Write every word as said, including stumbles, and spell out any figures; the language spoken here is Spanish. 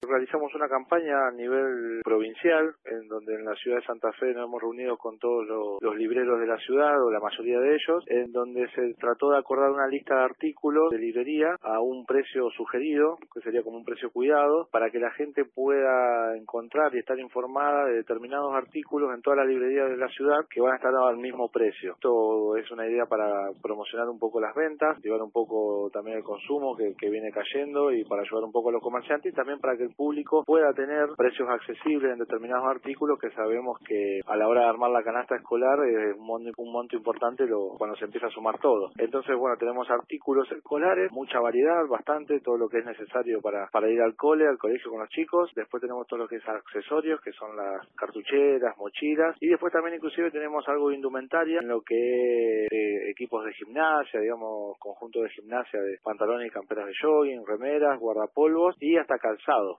Realizamos una campaña a nivel provincial, en donde en la ciudad de Santa Fe nos hemos reunido con todos los, los libreros de la ciudad, o la mayoría de ellos, en donde se trató de acordar una lista de artículos de librería a un precio sugerido, que sería como un precio cuidado, para que la gente pueda encontrar y estar informada de determinados artículos en toda la librería de la ciudad que van a estar al mismo precio. Esto es una idea para promocionar un poco las ventas, llevar un poco también el consumo que, que viene cayendo y para ayudar un poco a los comerciantes y también para que el público pueda tener precios accesibles en determinados artículos que sabemos que a la hora de armar la canasta escolar es un monto, un monto importante lo, cuando se empieza a sumar todo. Entonces, bueno, tenemos artículos escolares, mucha variedad, bastante, todo lo que es necesario para, para ir al cole, al colegio con los chicos. Después tenemos todo lo que es accesorios, que son las cartucheras, mochilas, y después también inclusive tenemos algo de indumentaria en lo que es eh, equipos de gimnasia, digamos, conjunto de gimnasia de pantalones y camperas de jogging, remeras, guardapolvos y hasta calzado.